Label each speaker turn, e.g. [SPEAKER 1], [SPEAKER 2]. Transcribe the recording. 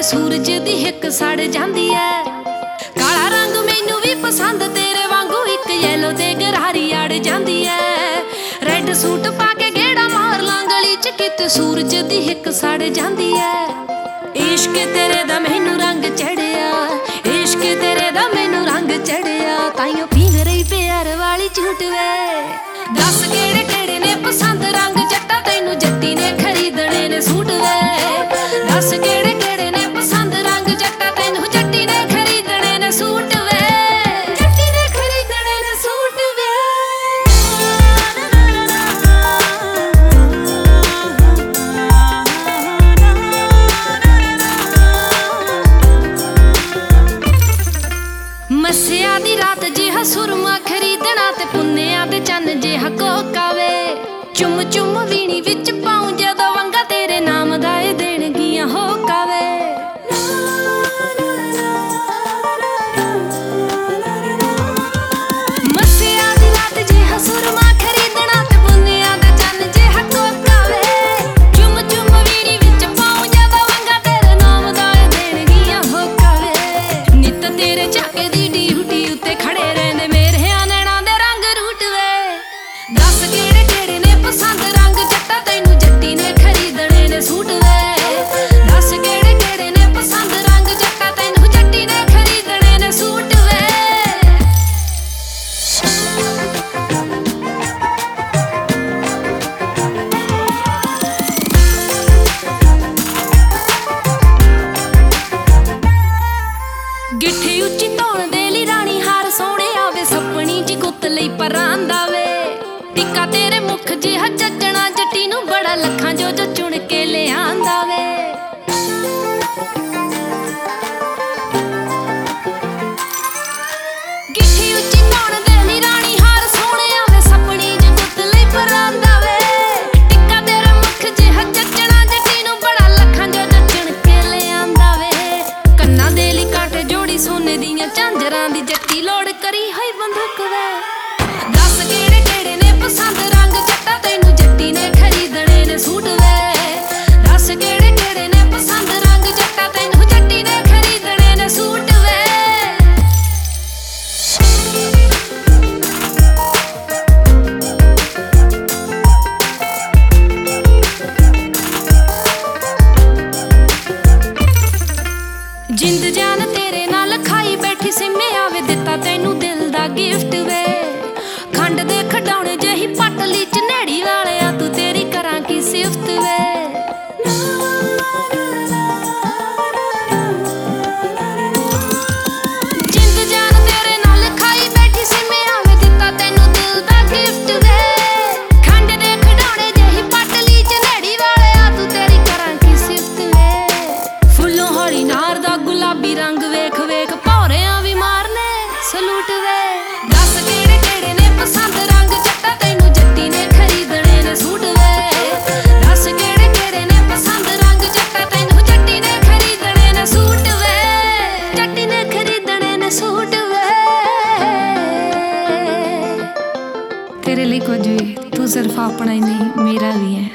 [SPEAKER 1] सूरज दी हिक सड़ जांदी है। काला रंग मैनू भी पसंद तेरे वांगू एक येलो ते गरारी अड़ जांदी है। रेड सूट पा के गेड़ा मार लां गली च किते सूरज दी हिक सड़ जांदी है। इश्क तेरे दा मैनू रंग चढ़िया, इश्क तेरे दा मैनू रंग चढ़िया, ताइयों पींग रही प्यार वाली झूठ वे। दस केड़े केड़े ने पसंद रंग जट्टा तैनू जट्टी ने खरीदने ने सूट वे। दस केड़े केड़े ने पसंद रंग जट्टा तैनू जट्टी ने खरीदने ने सूट वे। जट्टी ने खरीदने ने सूट वे। मस्सिया दी रात जिहा सुरमा खरीदना ते पुन्नेया दे चन्न जिहा कोका वे। चुम चुम वीणी विच पाऊं जदों वंगा तेरे नाम दा ए देणगियां होका वे। मस्सिया दी रात जिहा सुरमा खरीदना ते पुन्नेया दे चन्न जिहा कोका वे। चुम चुम वीणी विच पाऊं जदों वंगा तेरे नाम दा ए देणगियां होका वे। नित तेरे झाके दी ड्यूटी उत्ते खड़े रहंदे मेरे नैणां दे रंग रूट वे। दस केड़े केड़े ने पसंद रंग जट्टा तैनू जट्टी ने खरीदने ने सूट वे। दस केड़े केड़े ने पसंद रंग जट्टा तैनू जट्टी ने खरीदने ने सूट वे। गिट्ठी उच्ची धौण दे लई राणी हार सोहणे आवे सपनी जी गुੱਤ ਲਈ ਪਰਾਂਦਾ ਵੇ। टिक्का तेरे मुख जिहा जचना जट्टी नू बड़ा लखां जो चुन के लिआंदा वे। गिट्ठी उच्ची धौण दे लई राणी हार सोहणे आवे सपनी जी गुੱਤ ਲਈ ਪਰਾਂਦਾ वे। टिक्का तेरे मुख जिहा जचना जट्टी नू बड़ा लखां जो चुन के लिआंदा वे। ਕੰਨਾਂ ਦੇ ਲਈ ਕਾਂਟੇ ਜੋੜੀ सोने दीयां झांजरां दी जट्टी लोड़ करी होई बंदूक वे। दस केड़े केड़े ने पसंद रंग जट्टा तैनू जट्टी ने खरीदने ने सूट वे। दस केड़े केड़े ने पसंद रंग जट्टा तैनू जट्टी ने खरीदने ने सूट वे। जिंद जान तेरे नाल खाई बैठी सिम्मे आवे दिता तैनू दिल दा गिफ्ट वे। खंड दे खडौणे जही पटली च नेड़ी वालिया तू तेरी करां की सिफत वे। जिंद जान तेरे नाल खाई बैठी सिम्मे आवे दिता तैनू दिल दा गिफ्ट वे। खंड दे खडौणे जही पटली च नेड़ी वालिया तू तेरी करां की सिफत वे। फुल्लों हौली नार दा गुलाबी रंग वेख वेख भौरियां भी मारने सलूट वे। दस केड़े केड़े ने पसंद रंग जट्टा तैनू जट्टी ने खरीदने ने सूट वे। दस केड़े केड़े ने पसंद रंग जट्टा तैनू जट्टी ने खरीदने ने सूट वे। जट्टी ने खरीदने ने सूट वे। तेरे लिए कुछ भी तू सिर्फ अपना ही नहीं मेरा भी है।